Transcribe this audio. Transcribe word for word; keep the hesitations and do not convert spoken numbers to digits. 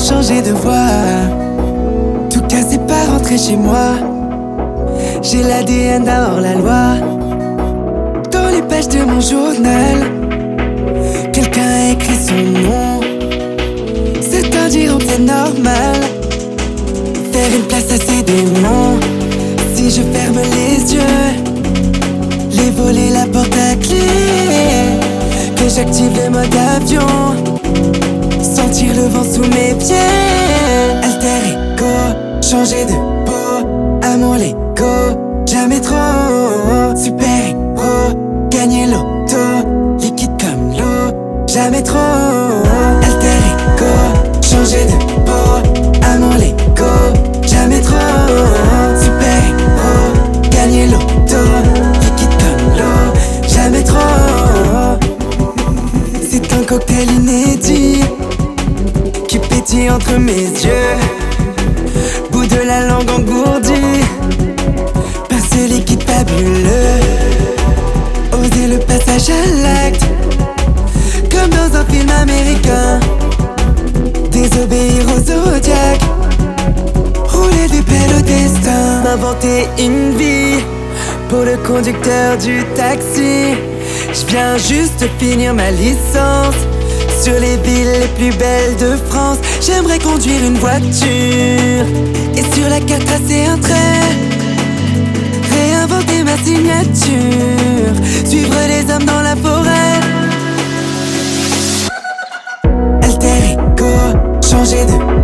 changer de voie. Tout cas, c'est pas rentrer chez moi. J'ai l'A D N d'hors la loi. Dans les pages de mon journal, quelqu'un a écrit son nom. Certains diront que c'est normal. Faire une place à ces démons. Si je ferme les yeux, les volets, la porte à clé, que j'active le mode avion, sentir le vent sous mes pieds. Alter ego, changer de peau, amour Lego, jamais trop. Super héros, gagner l'auto, liquide comme l'eau, jamais trop. Alter ego, changer de peau, amour Lego, jamais trop. Super héros, gagner l'auto, liquide comme l'eau, jamais trop. C'est un cocktail inédit qui pétille entre mes yeux, bout de la langue engourdie par ce liquide fabuleux. Oser le passage à l'acte, comme dans un film américain. Désobéir au zodiaque, rouler des pelles au destin. M'inventer une vie pour le conducteur du taxi. Je viens juste finir ma licence sur les villes les plus belles de France. J'aimerais conduire une voiture et sur la carte tracer un trait, réinventer ma signature, suivre les hommes dans la forêt. Alter ego, changer de